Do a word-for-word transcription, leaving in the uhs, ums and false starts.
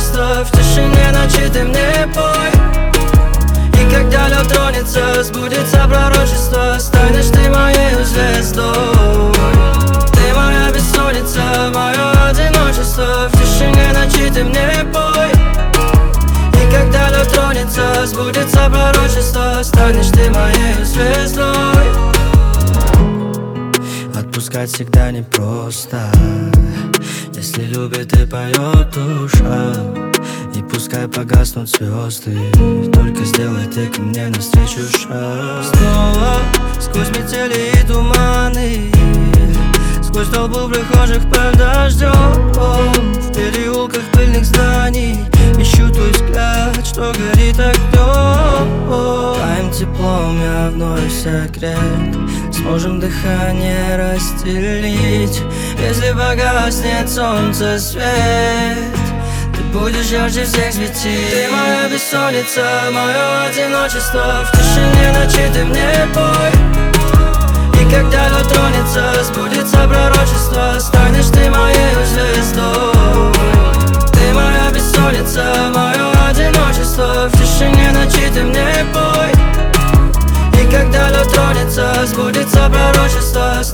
пророчество, в тишине ночи ты мне пой. И когда лед тронется, сбудется пророчество, станешь ты моей звездой. Ты моя бессонница, мое одиночество, в тишине ночи ты мне пой. И когда лед тронется, сбудется пророчество, станешь ты моей звездой. Отпускать всегда непросто, если любит и поет душа. И пускай погаснут звезды, только сделай ты ко мне навстречу шаг. Снова сквозь метели и туманы, сквозь толпу прохожих под дождем, в переулках пыльных зданий ищу твой взгляд, что горит огнем. Твоим теплом я вновь согрет, сможем дыхание расстелить. Если погаснет солнце свет, ты будешь ярче всех светить. Ты моя бессонница, мое одиночество, в тишине ночи ты мне пой. И когда лед тронется, сбудется пророчество, станешь ты моей звездой. Ты моя бессонница, мое одиночество, в тишине ночи ты мне пой. И когда лед тронется, сбудется пророчество,